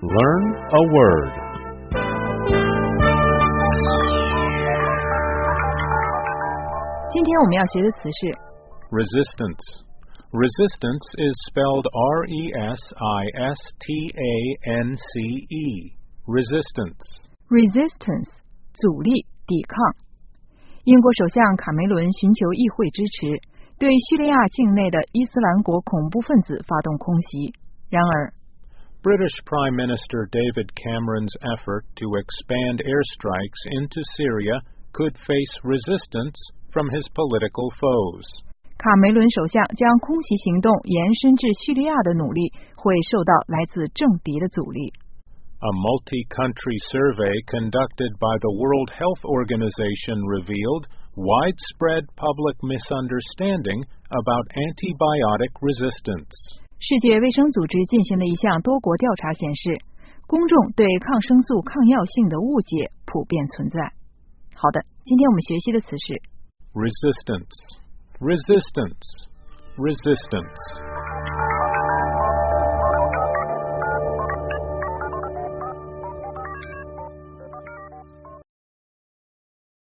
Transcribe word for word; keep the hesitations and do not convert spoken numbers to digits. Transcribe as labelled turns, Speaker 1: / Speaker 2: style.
Speaker 1: Learn a word.
Speaker 2: Resistance. Resistance is spelled R E S I S T A N C E. Resistance.
Speaker 3: Resistance 阻力、抵抗。英国首相卡梅伦寻求议会支持，对叙利亚境内的伊斯兰国恐怖分子发动空袭。然而
Speaker 2: British Prime Minister David Cameron's effort to expand airstrikes into Syria could face resistance from his political foes.
Speaker 3: 卡梅伦首相将空袭行动延伸至叙利亚的努力会受到来自政敌的阻力。
Speaker 2: A multi-country survey conducted by the World Health Organization revealed widespread public misunderstanding about antibiotic resistance.
Speaker 3: 世界卫生组织进行的一项多国调查显示，公众对抗生素抗药性的误解普遍存在。好的，今天我们学习的词是
Speaker 2: resistance, resistance, resistance.